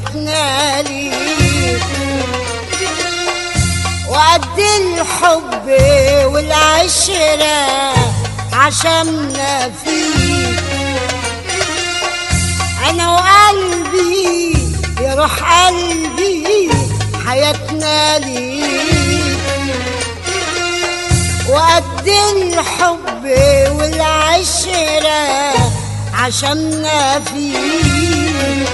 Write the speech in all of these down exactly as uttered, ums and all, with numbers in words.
حياتنا ليك، وقد الحب والعشرة عشمنا فيك. أنا وقلبي يا روح قلبي حياتنا ليك، وقد الحب والعشرة عشمنا فيك.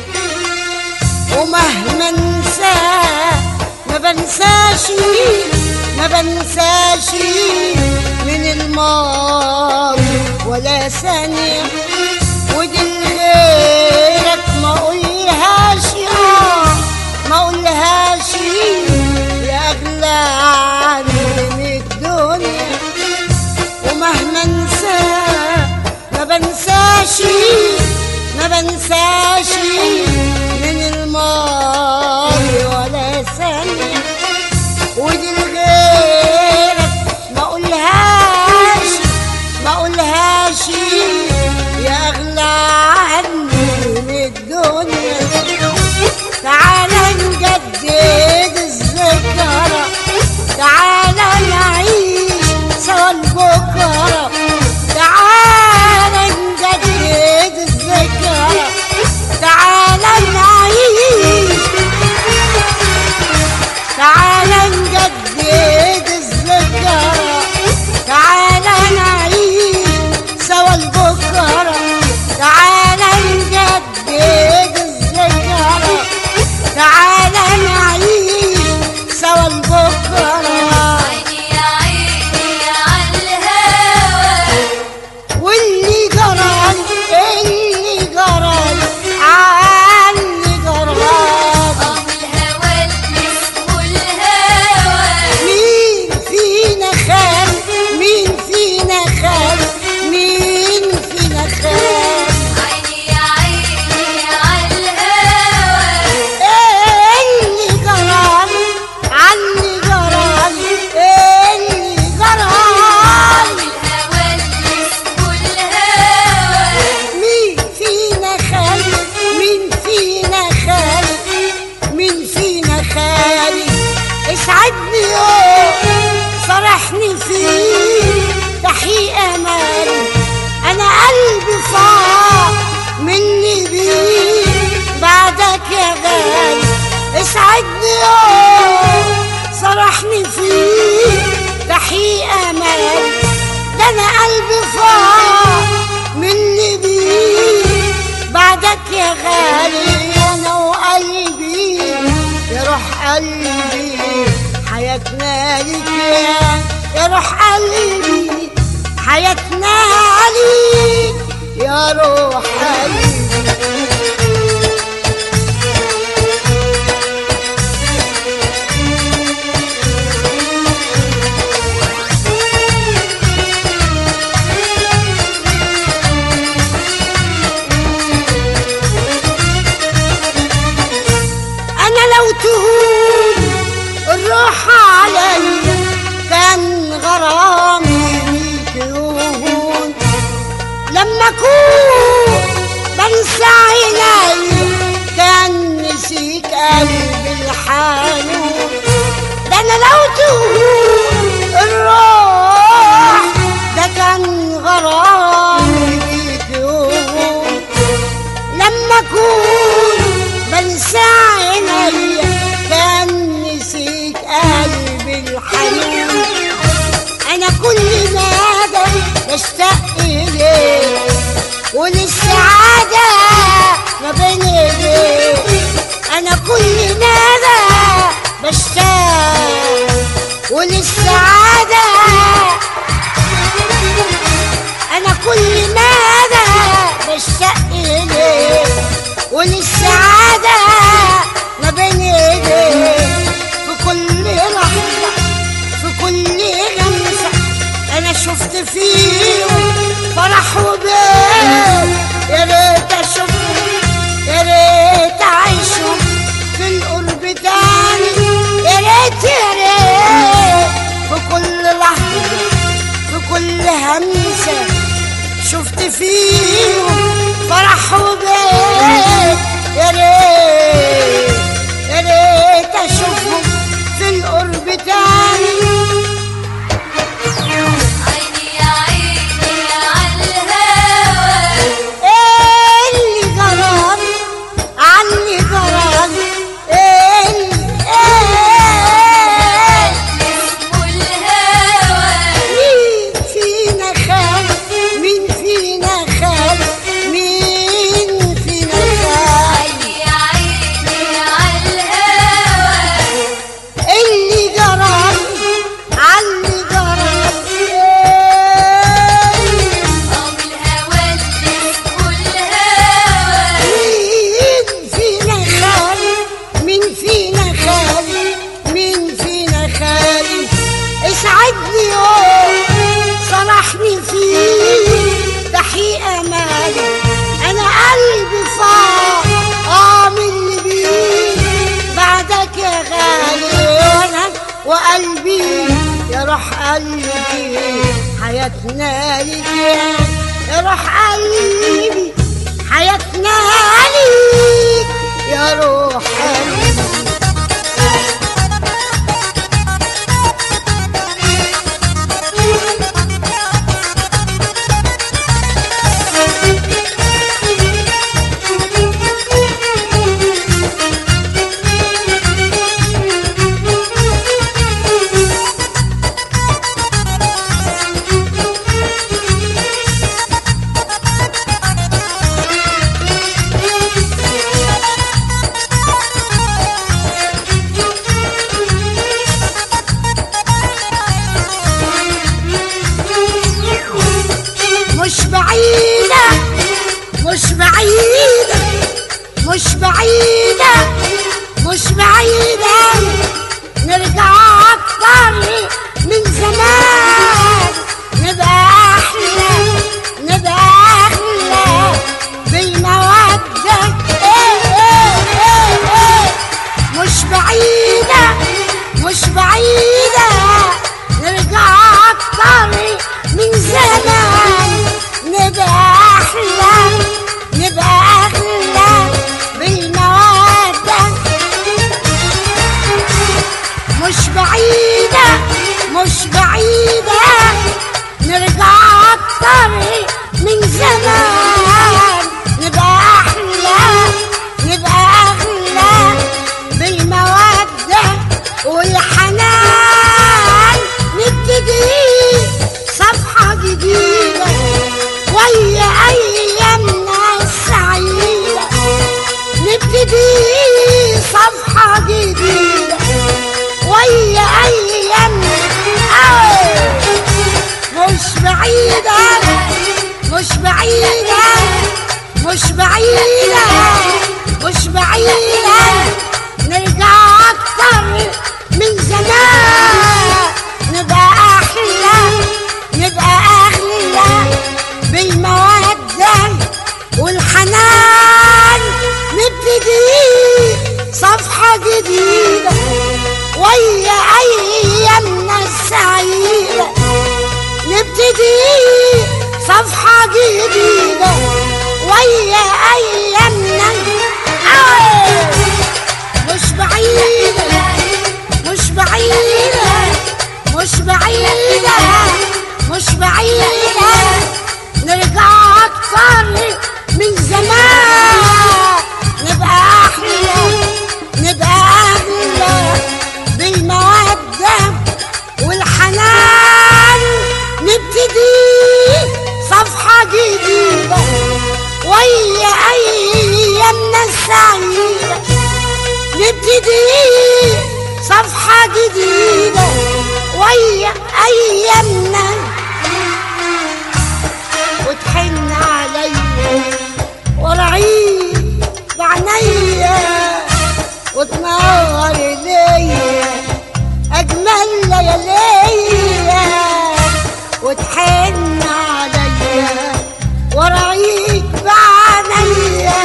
ومهما انسى ما بنساش ما بنساش من الماضي ولا ثانية، ودي غيرك ما اقولهاش ما اقولهاش يا اغلى عني من الدنيا. ومهما انسى ما بنساش ما بنساش من الماضي ولا ثانية، ودي لغيرك ما اقولهاش ما اقولهاش يا اغلى عني من الدنيا. تعالى نجدد الذكرى، تعالى نعيش سوا لبكرة، تعالى نجدد الذكرى، تعالى نعيش تعالى نجدد الذكرى، تعالى نعيش سوا لبكرة، تعالى نجدد الذكرى، تعالى نعيش سوا لبكرة. عيني يا عيني عالهوى واللي جرالي اللي جرالي عني جرالي، اه الهوى اللي اسمه الهوى. مين فينا خان مين فينا خان مين فينا خان. عيني يا عيني عالهوى اللي جرالي عني جرالي اللي جرالي، الهوى اللي اسمه الهوى. مين فينا خان مين فينا خان مين فينا خالي. اسعدني يوم فرحني فيه تحقيق امالي، انا قلبي فاق مني بيه بعدك يا غالي. اسعدني يوم فرحني فيه تحقيق امالي، ده انا قلبي فاق مني بيه بعدك يا غالي. انا وقلبي يا روح قلبي حياتنا ليك، يا- يا روح قلبي حياتنا عليك يا روح قلبي. أنا لو تهون الروح علي كان غرامي بيك يهون، لما أكون بنسى عيني كان نسيك قلبي الحنون. ده أنا لو تهون الروح ده كان غرامي بيك يهون، لما أكون بنسى عيني كان نسيك قلبي الحنون. أنا كل مدى بشتاق إليك وللسعادة ما بين إيديك، أنا كل مدى بشتاق وللسعادة، أنا كل مدى بشتاق إليك وللسعادة ما بين ايديك. في كل لحظة في كل غمسة انا شفت فيهم فرح وبال، يا ريت اشوفهم يا ريت اعيشهم في القرب تاني، يا ريت يا ريت في كل لحظة في كل همسة شفت فيهم فرح وبال، يا ريت وقلبي يا روح قلبي حياتنا ليك يا روح قلبي حياتنا ليك يا روح قلبي. مش بعيدة مش بعيدة مش بعيدة مش بعيدة نرجع عالطريق من زمان نبقى أحلى نبقى أغلى بالمودة. إيه إيه إيه إيه مش بعيدة مش بعيدة نرجع عالطريق من زمان نبقى أحلى نبقى أغلى بالمودة. مش بعيدة مش بعيدة نرجع عالطريق من زمان نبقى أحلى نبقى أغلى بالمودة والحنان نبتدي صفحة جديدة ويا أيامنا السعيدة نبتدي صفحة جديدة ويا أيامنا. مش بعيدة مش بعيدة مش بعيدة مش بعيدة نرجع عالطريق من زمان نبقى أحلى نبقى أغلى بالمودة والحنان نبتدي صفحة جديدة ويا أيامنا السعيدة نبتدي صفحة جديدة ويا أيامنا. مش بعيدة مش بعيدة مش بعيدة مش بعيدة نرجع عالطريق من زمان نبقى أحلى نبقى أغلى بالمودة والحنان نبتدي صفحة جديدة ويا أيامنا السعيدة نبتدي صفحة جديدة ويا أيامنا. وتحن عليا وارعيك بعينيا وتنور ليا أجمل لياليا وتحن عليا وارعيك بعينيا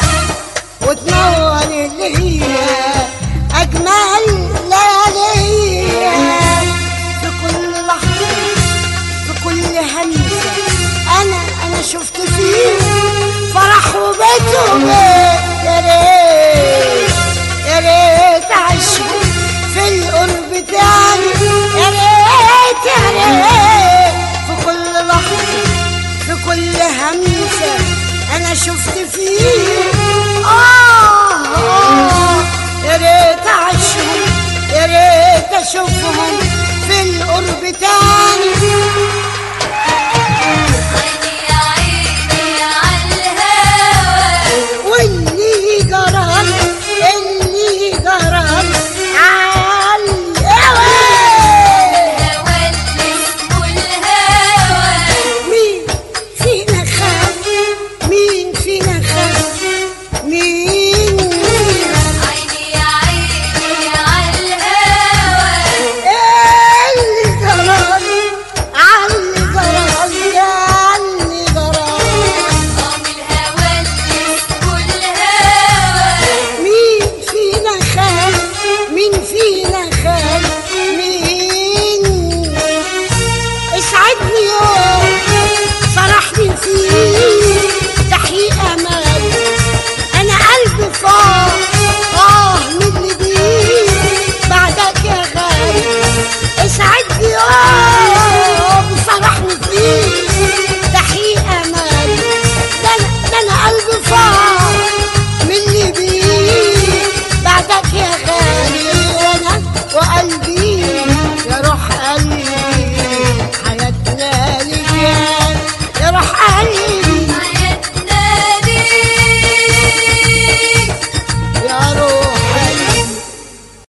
وتنور ليا أجمل لياليا. في كل لحظة في كل همسة أنا أنا شفت فيه فرح وبيت يا ريت يا ريت أعيشه في القرب تاني يا ريت يا ريت. في كل لحظة في كل همسة أنا شفت فيه آه آه يا ريت أعيشهم يا ريت أشوفهم في القرب تاني